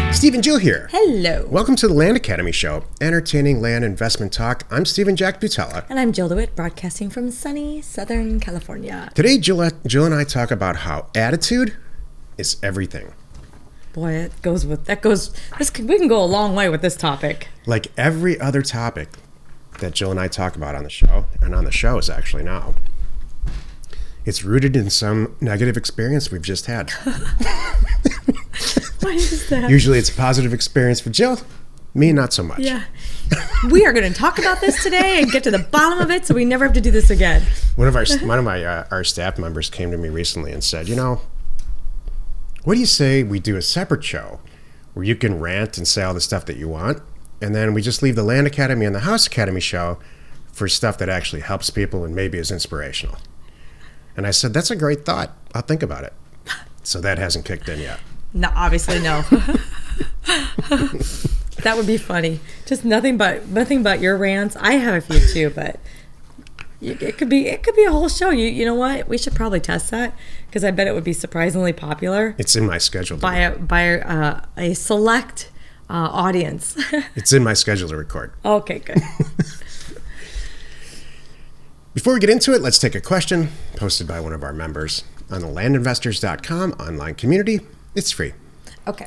Steve and Jill here. Hello. Welcome to the Land Academy Show, entertaining land investment talk. I'm Stephen Jack Butella. And I'm Jill DeWitt, broadcasting from sunny Southern California. Today, Jill and I talk about how attitude is everything. Boy, we can go a long way with this topic. Like every other topic that Jill and I talk about on the show, and on the show is actually now, it's rooted in some negative experience we've just had. Why is that? Usually it's a positive experience for Jill, me not so much. Yeah. We are going to talk about this today and get to the bottom of it so we never have to do this again. One of our staff members came to me recently and said, what do you say we do a separate show where you can rant and say all the stuff that you want, and then we just leave the Land Academy and the House Academy show for stuff that actually helps people and maybe is inspirational. And I said, that's a great thought. I'll think about it. So that hasn't kicked in yet. No, obviously no. That would be funny. Just nothing but your rants. I have a few too, but it could be a whole show. You know what? We should probably test that because I bet it would be surprisingly popular. It's in my schedule by a select audience. It's in my schedule to record. Okay, good. Before we get into it, let's take a question posted by one of our members on the landinvestors.com online community. It's free. Okay.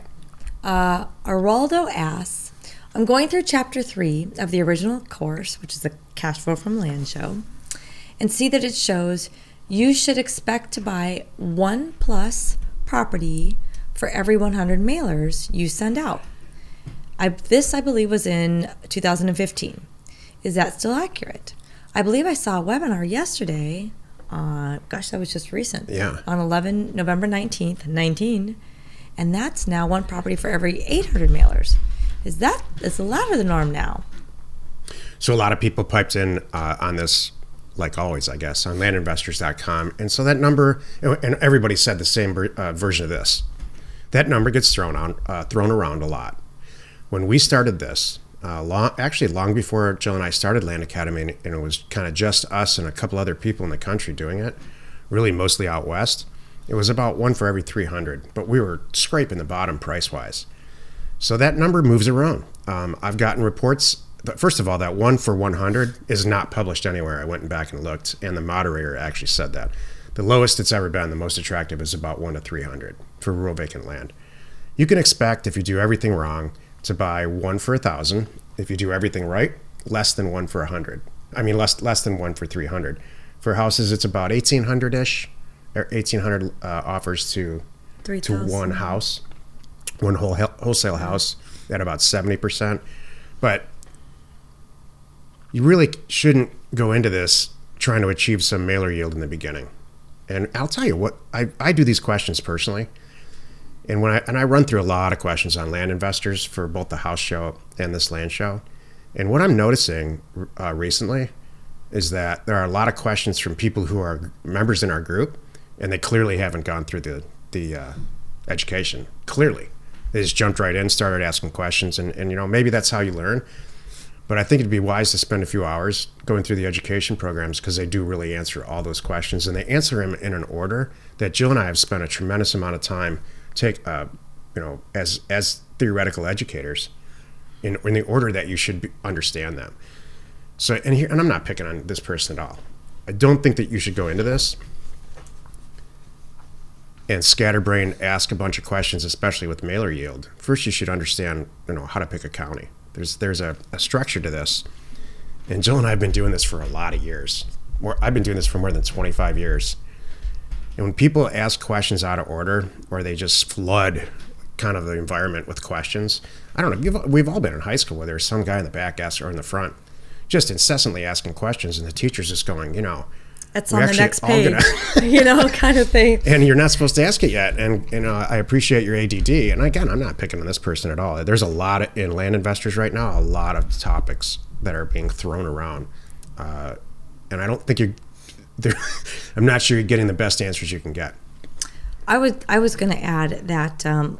Araldo asks, I'm going through chapter 3 of the original course, which is the Cash Flow from Land show, and see that it shows you should expect to buy 1+ property for every 100 mailers you send out. This, I believe, was in 2015. Is that still accurate? I believe I saw a webinar yesterday. That was just recent. Yeah. On November 19th, 19. And that's now 1 property for every 800 mailers. Is the latter the norm now? So a lot of people piped in on this, like always, I guess, on landinvestors.com. And so that number, and everybody said the same version of this. That number gets thrown around a lot. When we started this, long before Jill and I started Land Academy, and it was kind of just us and a couple other people in the country doing it, really mostly out west, it was about 1 for every 300, but we were scraping the bottom price-wise. So that number moves around. I've gotten reports, but first of all, that 1 for 100 is not published anywhere. I went back and looked, and the moderator actually said that. The lowest it's ever been, the most attractive, is about 1 to 300 for rural vacant land. You can expect, if you do everything wrong, to buy 1 for 1,000. If you do everything right, less than 1 for 100. I mean, less than 1 for 300. For houses, it's about 1,800-ish. 1,800 offers to 1 house, one wholesale house at about 70%. But you really shouldn't go into this trying to achieve some mailer yield in the beginning. And I'll tell you what, I do these questions personally. And I run through a lot of questions on land investors for both the house show and this land show. And what I'm noticing recently is that there are a lot of questions from people who are members in our group, and they clearly haven't gone through the education. Clearly. They just jumped right in, started asking questions, and maybe that's how you learn. But I think it'd be wise to spend a few hours going through the education programs because they do really answer all those questions, and they answer them in an order that Jill and I have spent a tremendous amount of time as theoretical educators in the order that you should understand them. So, and I'm not picking on this person at all. I don't think that you should go into this and scatterbrain ask a bunch of questions, especially with mailer yield. First, you should understand, how to pick a county. There's a structure to this. And Jill and I have been doing this for a lot of years. I've been doing this for more than 25 years. And when people ask questions out of order, or they just flood kind of the environment with questions, I don't know, we've all been in high school where there's some guy in the back or in the front just incessantly asking questions, and the teacher's just going, it's on the next page, kind of thing. And you're not supposed to ask it yet. And I appreciate your ADD. And again, I'm not picking on this person at all. There's a lot in land investors right now, a lot of topics that are being thrown around. And I don't think I'm not sure you're getting the best answers you can get. I was going to add that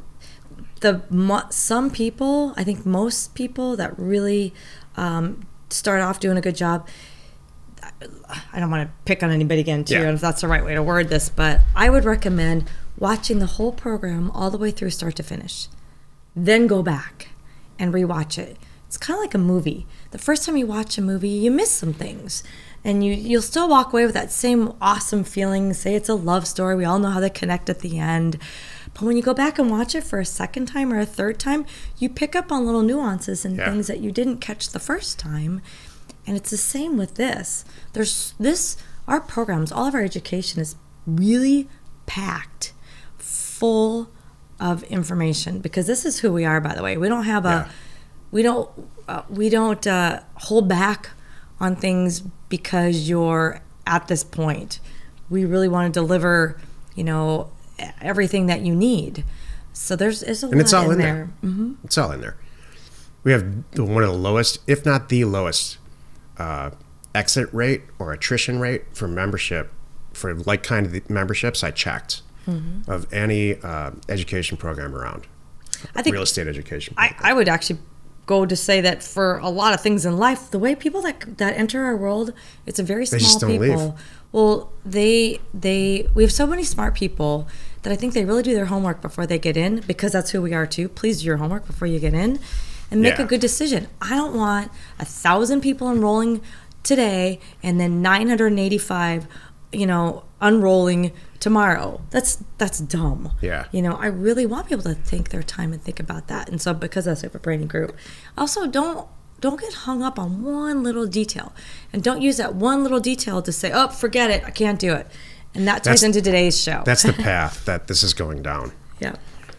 some people, I think most people that really start off doing a good job, I don't want to pick on anybody again, too, if that's the right way to word this, but I would recommend watching the whole program all the way through start to finish. then go back and rewatch it. It's kind of like a movie. The first time you watch a movie, you miss some things. And you'll still walk away with that same awesome feeling. Say it's a love story. We all know how they connect at the end. But when you go back and watch it for a second time or a third time, you pick up on little nuances and things that you didn't catch the first time. And it's the same with this. Our programs, all of our education is really packed full of information, because this is who we are, by the way. We don't have we don't hold back on things because you're at this point. We really want to deliver, everything that you need. So there's a lot it's all in there. Mm-hmm. It's all in there. We have one of the lowest, if not the lowest, exit rate or attrition rate for membership, for like kind of the memberships I checked, of any education program around. I think real estate education program. I would actually go to say that for a lot of things in life, the way people that enter our world, it's a very small just don't people. leave. Well, we have so many smart people that I think they really do their homework before they get in, because that's who we are too. Please do your homework before you get in and make a good decision. I don't want 1,000 people enrolling today and then 985, unrolling tomorrow. That's dumb. Yeah. I really want people to take their time and think about that. And so because that's a Branding Group, also don't get hung up on one little detail, and don't use that one little detail to say, oh, forget it, I can't do it. And that ties into today's show. That's the path that this is going down. Yeah.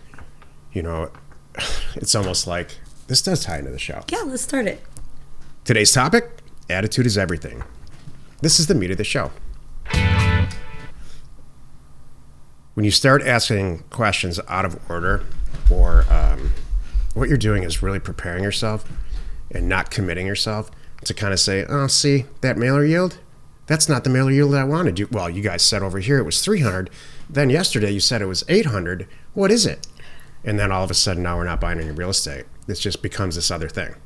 It's almost like this does tie into the show. Yeah, let's start it. Today's topic, attitude is everything. This is the meat of the show. When you start asking questions out of order, or what you're doing is really preparing yourself and not committing yourself to kind of say, oh, see, that mailer yield? That's not the mailer yield I wanted. Well, you guys said over here it was 300. Then yesterday you said it was 800. What is it? And then all of a sudden now we're not buying any real estate. It just becomes this other thing.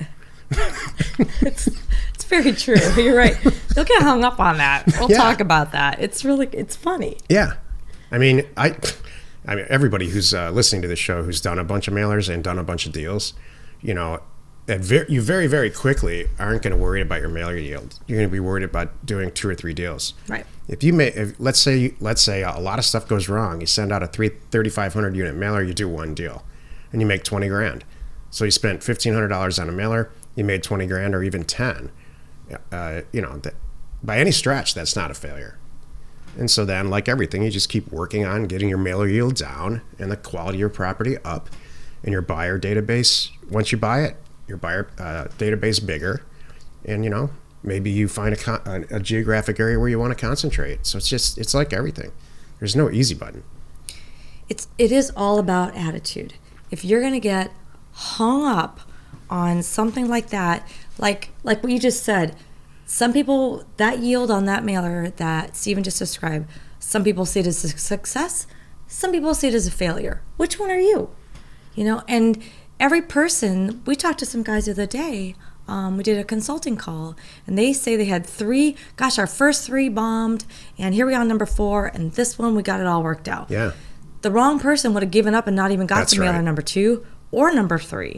It's very true. You're right. Don't get hung up on that. We'll talk about that. It's funny. Yeah. I mean, everybody who's listening to this show who's done a bunch of mailers and done a bunch of deals, you very, very quickly aren't going to worry about your mailer yield. You're going to be worried about doing 2 or 3 deals. Right. Let's say a lot of stuff goes wrong. You send out a 3,500 unit mailer, you do 1 deal, and you make $20,000. So you spent $1,500 on a mailer, you made $20,000 or even 10. By any stretch, that's not a failure. And so then, like everything, you just keep working on getting your mailer yield down and the quality of your property up, and your buyer database, once you buy it, your buyer database bigger, and maybe you find a geographic area where you want to concentrate. So it's like everything. There's no easy button. It is all about attitude. If you're going to get hung up on something like that, like what you just said, some people, that yield on that mailer that Stephen just described, some people see it as a success, some people see it as a failure. Which one are you? And every person, we talked to some guys the other day, we did a consulting call, and they say they had our first 3 bombed, and here we are on number 4, and this one we got it all worked out. Yeah. The wrong person would have given up and not even got to mailer number 2 or number 3.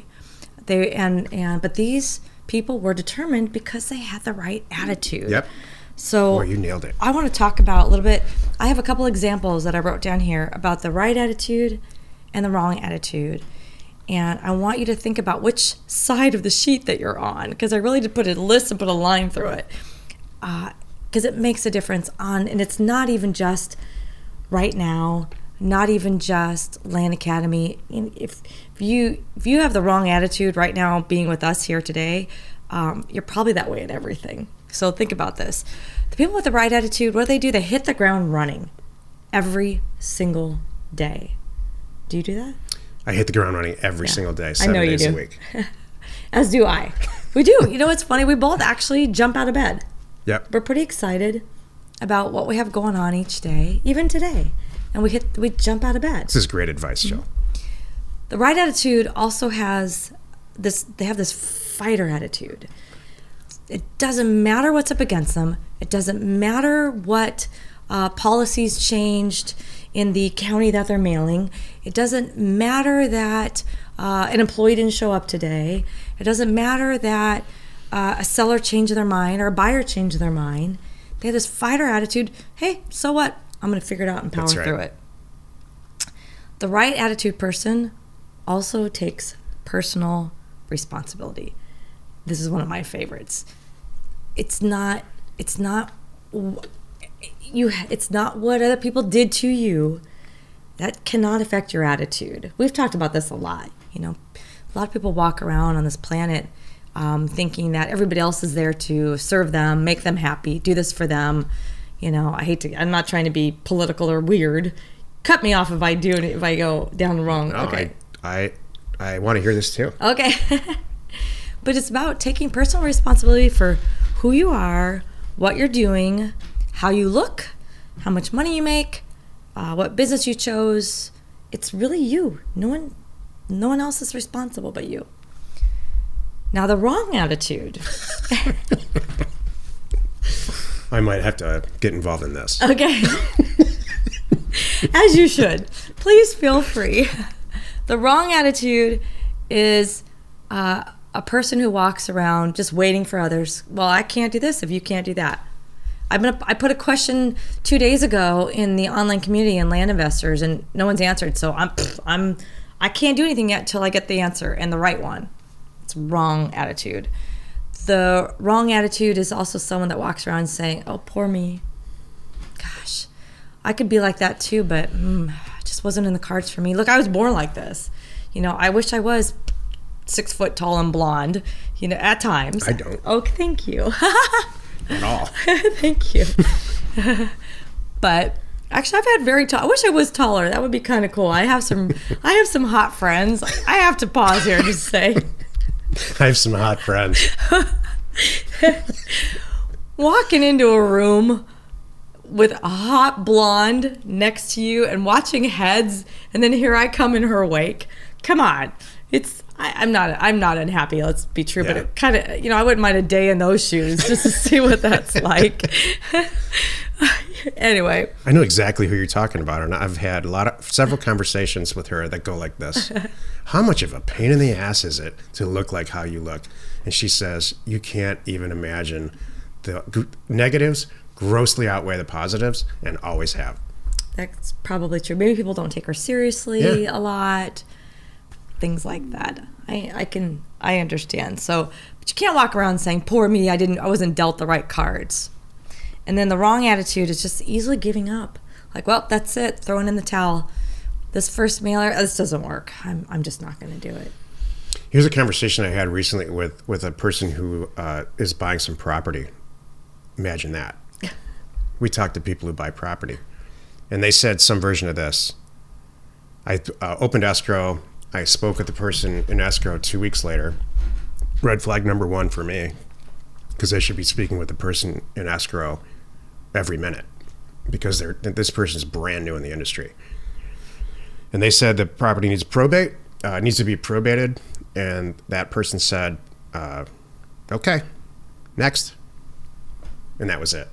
But these people were determined because they had the right attitude. Yep. So you nailed it. I want to talk about a little bit. I have a couple examples that I wrote down here about the right attitude and the wrong attitude. And I want you to think about which side of the sheet that you're on, because I really did put a list and put a line through it, because it makes a difference and it's not even just right now, not even just Land Academy. If you have the wrong attitude right now being with us here today, you're probably that way in everything. So think about this. The people with the right attitude, what do? They hit the ground running every single day. Do you do that? I hit the ground running every single day, 7 days a week. As do I. We do. It's funny. We both actually jump out of bed. Yep. We're pretty excited about what we have going on each day, even today. And we jump out of bed. This is great advice, Jill. The right attitude also has they have this fighter attitude. It doesn't matter what's up against them. It doesn't matter what policies changed. in the county that they're mailing. It doesn't matter that an employee didn't show up today. It doesn't matter that a seller changed their mind or a buyer changed their mind. They have this fighter attitude. Hey, so what? I'm going to figure it out and power through it. The right attitude person also takes personal responsibility. This is one of my favorites. It's not what other people did to you. That cannot affect your attitude. We've talked about this a lot. A lot of people walk around on this planet thinking that everybody else is there to serve them, make them happy, do this for them. I'm not trying to be political or weird. Cut me off if I go down the wrong. No, okay. I want to hear this too. Okay. But it's about taking personal responsibility for who you are, what you're doing, how you look, how much money you make, what business you chose. It's really you. No one else is responsible but you. Now, the wrong attitude. I might have to get involved in this. Okay. As you should. Please feel free. The wrong attitude is a person who walks around just waiting for others. Well, I can't do this if you can't do that. I put a question 2 days ago in the online community and land investors, and no one's answered. So I can't do anything yet until I get the answer and the right one. It's wrong attitude. The wrong attitude is also someone that walks around saying, "Oh, poor me. Gosh, I could be like that too, but it just wasn't in the cards for me. Look, I was born like this. I wish I was 6 foot tall and blonde. At times." I don't. Oh, thank you. At all. Thank you. But actually, I've had very tall. I wish I was taller. That would be kind of cool. I have some hot friends. I have to pause here to say. I have some hot friends. Walking into a room with a hot blonde next to you and watching heads, and then here I come in her wake. Come on. I'm not unhappy, let's be true, Yeah. but it kind of, I wouldn't mind a day in those shoes just to see what that's like. Anyway. I know exactly who you're talking about, and I've had several conversations with her that go like this. How much of a pain in the ass is it to look like how you look? And she says, you can't even imagine. The negatives grossly outweigh the positives and always have. That's probably true. Maybe people don't take her seriously a lot. Things like that. I understand. So, but you can't walk around saying, "Poor me, I wasn't dealt the right cards." And then the wrong attitude is just easily giving up. Like, well, that's it, throwing in the towel. This first mailer, this doesn't work. I'm just not going to do it. Here's a conversation I had recently with a person who is buying some property. Imagine that. We talk to people who buy property, and they said some version of this. I opened escrow. I spoke with the person in escrow 2 weeks later. Red flag number one for me, because I should be speaking with the person in escrow every minute, because this person's brand new in the industry. And they said the property needs probate, needs to be probated, and that person said, "Okay, next," and that was it.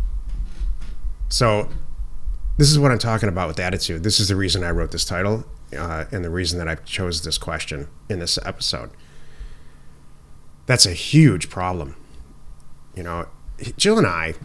So this is what I'm talking about with attitude. This is the reason I wrote this title. And the reason that I chose this question in this episode. That's a huge problem. Jill and I,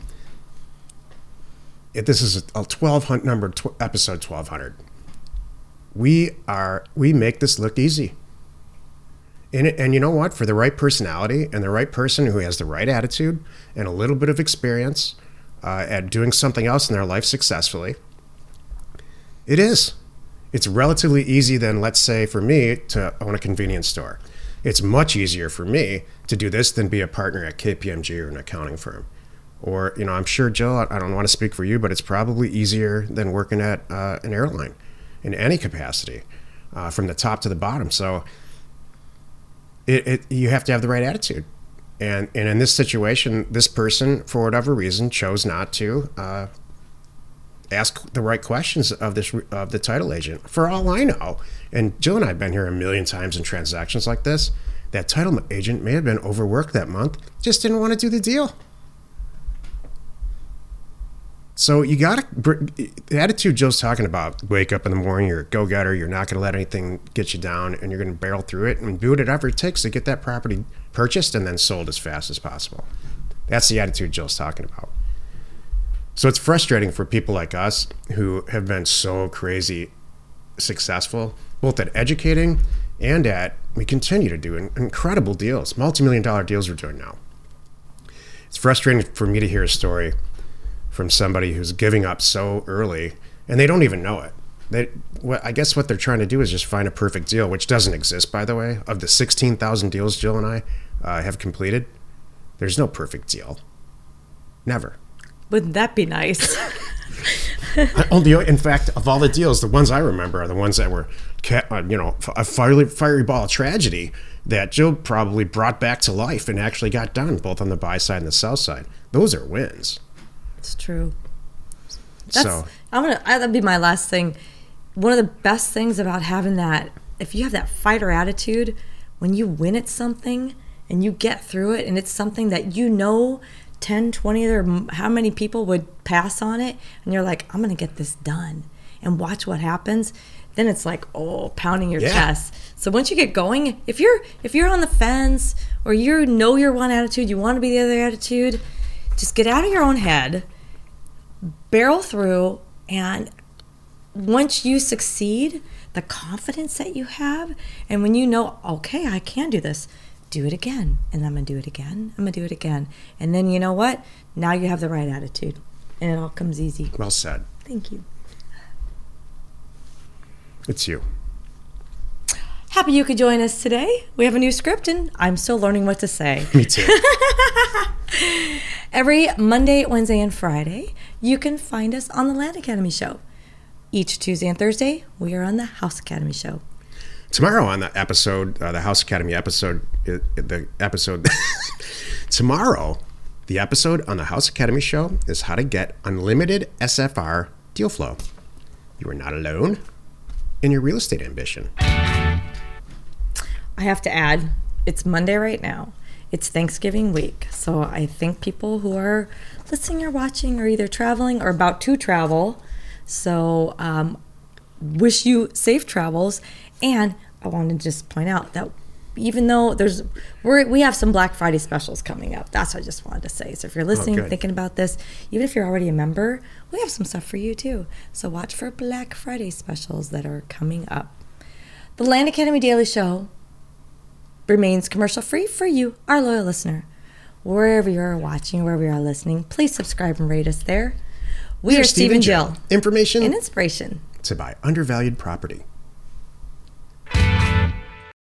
this is a 1200 episode 1200. We make this look easy. And you know what? For the right personality and the right person who has the right attitude and a little bit of experience at doing something else in their life successfully, it is. It's relatively easy than, let's say, for me to own a convenience store. It's much easier for me to do this than be a partner at KPMG or an accounting firm. Or, I'm sure, Jill, I don't want to speak for you, but it's probably easier than working at an airline in any capacity, from the top to the bottom. So you have to have the right attitude. And in this situation, this person, for whatever reason, chose not to ask the right questions of the title agent. For all I know, and Jill and I have been here a million times in transactions like this, that title agent may have been overworked that month, just didn't want to do the deal. So you got to, the attitude Joe's talking about, wake up in the morning, you're a go-getter, you're not going to let anything get you down, and you're going to barrel through it and do whatever it takes to get that property purchased and then sold as fast as possible. That's the attitude Joe's talking about. So it's frustrating for people like us who have been so crazy successful, both at educating and at, we continue to do incredible deals, multi-million-dollar deals we're doing now. It's frustrating for me to hear a story from somebody who's giving up so early, and they don't even know it. I guess what they're trying to do is just find a perfect deal, which doesn't exist, by the way. Of the 16,000 deals Jill and I have completed, there's no perfect deal. Never. Wouldn't that be nice? In fact, of all the deals, the ones I remember are the ones that were, a fiery ball of tragedy that Jill probably brought back to life and actually got done, both on the buy side and the sell side. Those are wins. It's true. That'd be my last thing. One of the best things about having that, if you have that fighter attitude, when you win at something and you get through it and it's something that 10, 20, or how many people would pass on it, and you're like, I'm going to get this done, and watch what happens, then it's like, pounding your chest. So once you get going, if you're on the fence, or your one attitude, you want to be the other attitude, just get out of your own head, barrel through, and once you succeed, the confidence that you have, and when you know, okay, I can do this, do it again, and I'm going to do it again, I'm going to do it again. And then you know what? Now you have the right attitude, and it all comes easy. Well said. Thank you. It's you. Happy you could join us today. We have a new script, and I'm still learning what to say. Me too. Every Monday, Wednesday, and Friday, you can find us on the Land Academy Show. Each Tuesday and Thursday, we are on the House Academy Show. Tomorrow on the episode, the House Academy episode, tomorrow, the episode on the House Academy Show is how to get unlimited SFR deal flow. You are not alone in your real estate ambition. I have to add, it's Monday right now. It's Thanksgiving week. So I think people who are listening or watching are either traveling or about to travel. So wish you safe travels. And I wanted to just point out that even though we have some Black Friday specials coming up. That's what I just wanted to say. So if you're listening, thinking about this, even if you're already a member, we have some stuff for you too. So watch for Black Friday specials that are coming up. The Land Academy Daily Show remains commercial free for you, our loyal listener. Wherever you are watching, wherever you are listening, please subscribe and rate us there. We are Steve and Jill. Information and inspiration to buy undervalued property.